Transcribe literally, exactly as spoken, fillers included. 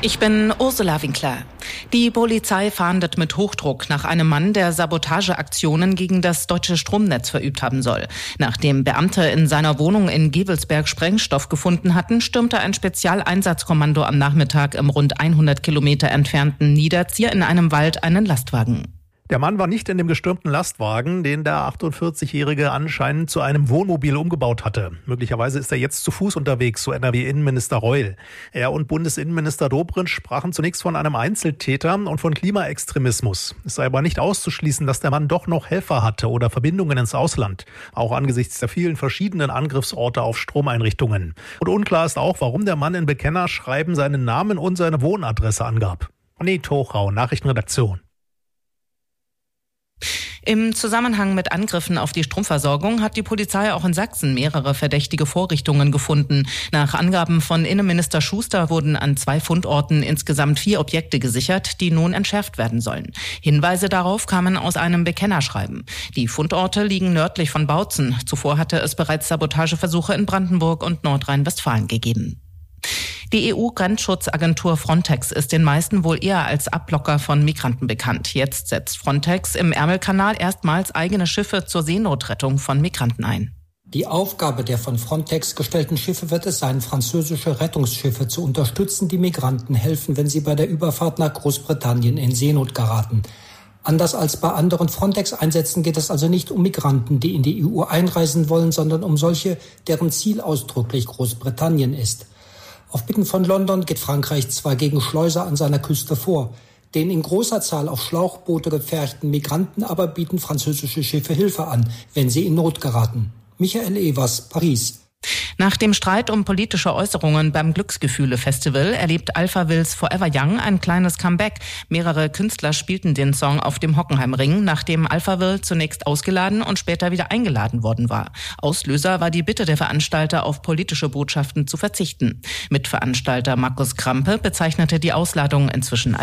Ich bin Ursula Winkler. Die Polizei fahndet mit Hochdruck nach einem Mann, der Sabotageaktionen gegen das deutsche Stromnetz verübt haben soll. Nachdem Beamte in seiner Wohnung in Gevelsberg Sprengstoff gefunden hatten, stürmte ein Spezialeinsatzkommando am Nachmittag im rund hundert Kilometer entfernten Niederzier in einem Wald einen Lastwagen. Der Mann war nicht in dem gestürmten Lastwagen, den der achtundvierzigjährige anscheinend zu einem Wohnmobil umgebaut hatte. Möglicherweise ist er jetzt zu Fuß unterwegs, so N R W-Innenminister Reul. Er und Bundesinnenminister Dobrindt sprachen zunächst von einem Einzeltäter und von Klimaextremismus. Es sei aber nicht auszuschließen, dass der Mann doch noch Helfer hatte oder Verbindungen ins Ausland, auch angesichts der vielen verschiedenen Angriffsorte auf Stromeinrichtungen. Und unklar ist auch, warum der Mann in Bekennerschreiben seinen Namen und seine Wohnadresse angab. Anni Tochau, Nachrichtenredaktion. Im Zusammenhang mit Angriffen auf die Stromversorgung hat die Polizei auch in Sachsen mehrere verdächtige Vorrichtungen gefunden. Nach Angaben von Innenminister Schuster wurden an zwei Fundorten insgesamt vier Objekte gesichert, die nun entschärft werden sollen. Hinweise darauf kamen aus einem Bekennerschreiben. Die Fundorte liegen nördlich von Bautzen. Zuvor hatte es bereits Sabotageversuche in Brandenburg und Nordrhein-Westfalen gegeben. Die E U-Grenzschutzagentur Frontex ist den meisten wohl eher als Abblocker von Migranten bekannt. Jetzt setzt Frontex im Ärmelkanal erstmals eigene Schiffe zur Seenotrettung von Migranten ein. Die Aufgabe der von Frontex gestellten Schiffe wird es sein, französische Rettungsschiffe zu unterstützen, die Migranten helfen, wenn sie bei der Überfahrt nach Großbritannien in Seenot geraten. Anders als bei anderen Frontex-Einsätzen geht es also nicht um Migranten, die in die E U einreisen wollen, sondern um solche, deren Ziel ausdrücklich Großbritannien ist. Auf Bitten von London geht Frankreich zwar gegen Schleuser an seiner Küste vor. Den in großer Zahl auf Schlauchboote gepferchten Migranten aber bieten französische Schiffe Hilfe an, wenn sie in Not geraten. Michael Evers, Paris. Nach dem Streit um politische Äußerungen beim Glücksgefühle-Festival erlebt Alphavills Forever Young ein kleines Comeback. Mehrere Künstler spielten den Song auf dem Hockenheimring, nachdem Alphaville zunächst ausgeladen und später wieder eingeladen worden war. Auslöser war die Bitte der Veranstalter, auf politische Botschaften zu verzichten. Mitveranstalter Markus Krampe bezeichnete die Ausladung inzwischen als